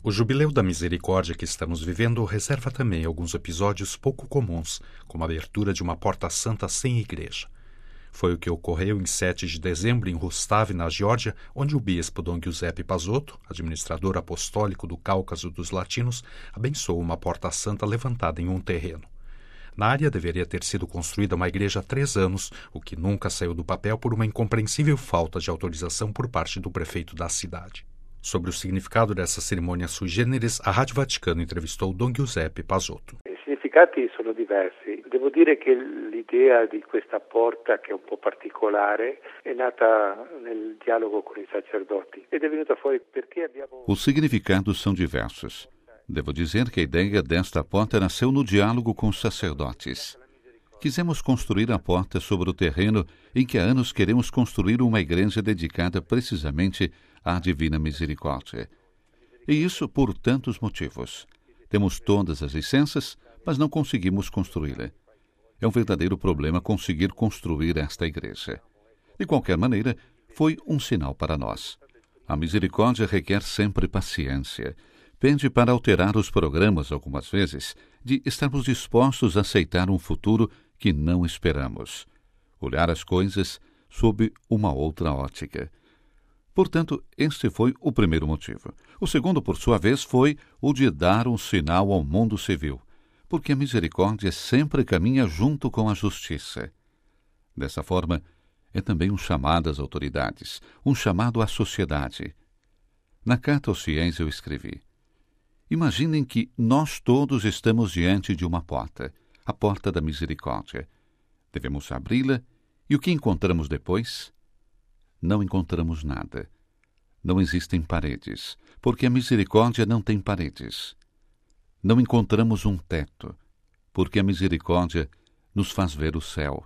O Jubileu da Misericórdia que estamos vivendo reserva também alguns episódios pouco comuns, como a abertura de uma porta santa sem igreja. Foi o que ocorreu em 7 de dezembro em Rustav, na Geórgia, onde o bispo Dom Giuseppe Pazotto, administrador apostólico do Cáucaso dos Latinos, abençoou uma porta santa levantada em um terreno. Na área deveria ter sido construída uma igreja há 3 anos, o que nunca saiu do papel por uma incompreensível falta de autorização por parte do prefeito da cidade. Sobre o significado dessa cerimônia sui generis, a Rádio Vaticano entrevistou Dom Giuseppe Pazotto. I significati sono diversi. Devo dire che l'idea di questa porta, che è un po' particolare, è nata nel dialogo con i sacerdoti ed è venuta fuori perché abbiamo... Os significados são diversos. Devo dizer que a ideia desta porta nasceu no diálogo com os sacerdotes. Quisemos construir a porta sobre o terreno em que há anos queremos construir uma igreja dedicada precisamente à Divina Misericórdia. E isso por tantos motivos. Temos todas as licenças, mas não conseguimos construí-la. É um verdadeiro problema conseguir construir esta igreja. De qualquer maneira, foi um sinal para nós. A misericórdia requer sempre paciência. Pede para alterar os programas algumas vezes, de estarmos dispostos a aceitar um futuro que não esperamos. Olhar as coisas sob uma outra ótica. Portanto, este foi o primeiro motivo. O segundo, por sua vez, foi o de dar um sinal ao mundo civil, porque a misericórdia sempre caminha junto com a justiça. Dessa forma, é também um chamado às autoridades, um chamado à sociedade. Na carta aos fiéis eu escrevi: imaginem que nós todos estamos diante de uma porta, a porta da misericórdia. Devemos abri-la e o que encontramos depois? Não encontramos nada. Não existem paredes, porque a misericórdia não tem paredes. Não encontramos um teto, porque a misericórdia nos faz ver o céu.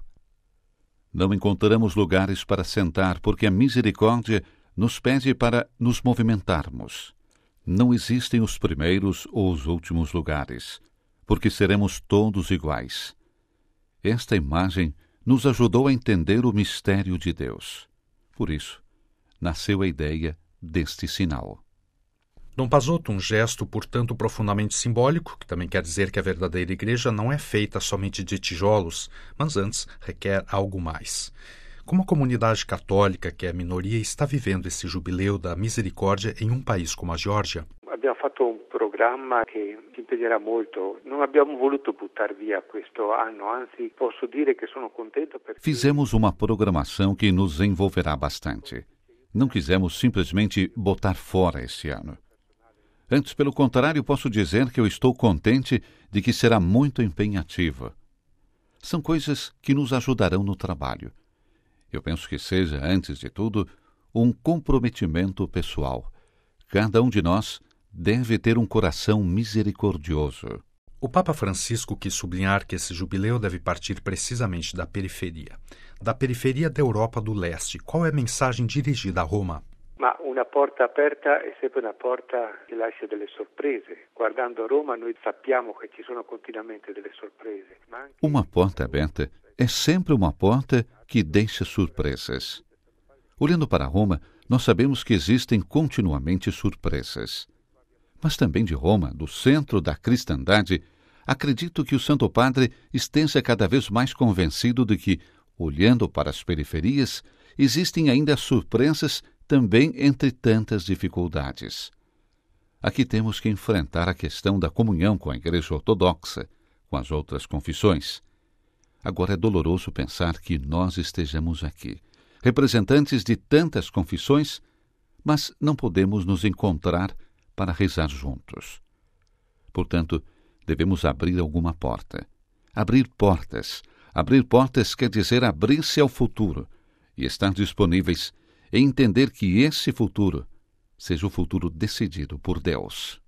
Não encontramos lugares para sentar, porque a misericórdia nos pede para nos movimentarmos. Não existem os primeiros ou os últimos lugares, porque seremos todos iguais. Esta imagem nos ajudou a entender o mistério de Deus. Por isso, nasceu a ideia deste sinal. Dom Pazotto, um gesto, portanto, profundamente simbólico, que também quer dizer que a verdadeira igreja não é feita somente de tijolos, mas antes requer algo mais. Como a comunidade católica, que é minoria, está vivendo esse jubileu da misericórdia em um país como a Geórgia? Abbiamo fatto un programma che ci impegnerà molto. Non abbiamo voluto buttar via questo anno, anzi posso dire che sono contento perché... Fizemos uma programação que nos envolverá bastante. Não quisemos simplesmente botar fora esse ano. Antes, pelo contrário, posso dizer que eu estou contente de que será muito empenhativa. São coisas que nos ajudarão no trabalho. Eu penso que seja, antes de tudo, um comprometimento pessoal. Cada um de nós deve ter um coração misericordioso. O Papa Francisco quis sublinhar que esse jubileu deve partir precisamente da periferia da Europa do Leste. Qual é a mensagem dirigida a Roma? Ma una porta aperta è sempre una porta che lascia delle sorprese. Guardando Roma noi sappiamo che ci sono continuamente delle sorprese. Uma porta aberta é sempre uma porta que deixa surpresas. Olhando para Roma, nós sabemos que existem continuamente surpresas. Mas também de Roma, do centro da cristandade, acredito que o Santo Padre esteja cada vez mais convencido de que, olhando para as periferias, existem ainda surpresas também entre tantas dificuldades. Aqui temos que enfrentar a questão da comunhão com a Igreja Ortodoxa, com as outras confissões. Agora é doloroso pensar que nós estejamos aqui, representantes de tantas confissões, mas não podemos nos encontrar para rezar juntos. Portanto, devemos abrir alguma porta. Abrir portas. Abrir portas quer dizer abrir-se ao futuro e estar disponíveis e entender que esse futuro seja o futuro decidido por Deus.